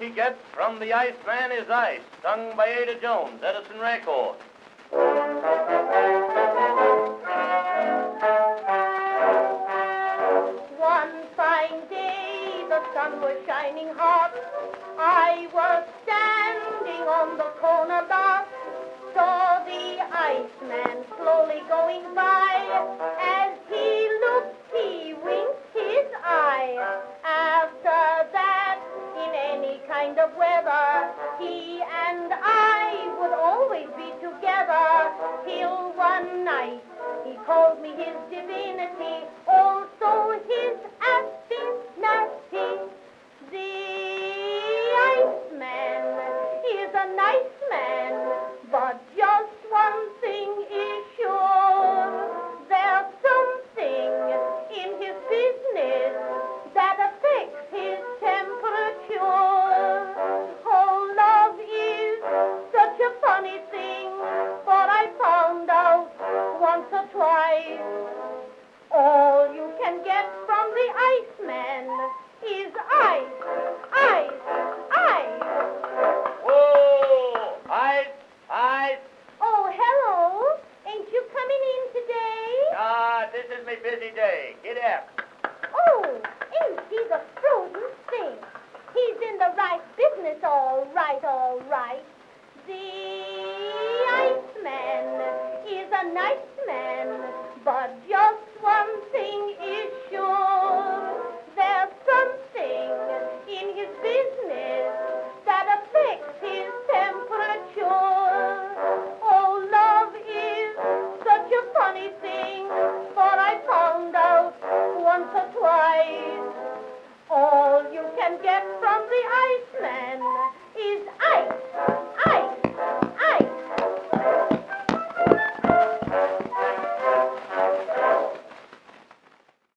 he gets from the Iceman is Ice, sung by Ada Jones, Edison Records. One fine day the sun was shining hot. I was standing on the corner lot, saw the Iceman slowly going by. As he looked, he winked his eye. After that, in any kind of weather, he and I would always be together. Till one night he called me his divinity, also his affinity. The Iceman is a nice man, but just one thing is sure. There's something in his business that affects his temperature. Oh, love is such a funny thing, but I found out once or twice. All you can get from the Iceman is ice, ice, ice. Whoa! Ice, ice. Oh, hello. Ain't you coming in today? This is my busy day. Get up. Oh, ain't he the frozen thing? He's in the right business, all right, all right. The Iceman is a nice man, but just one thing is sure. There's something in his business that affects his temperature. Oh, love is such a funny thing, but I found out once or twice. All you can get from the Iceman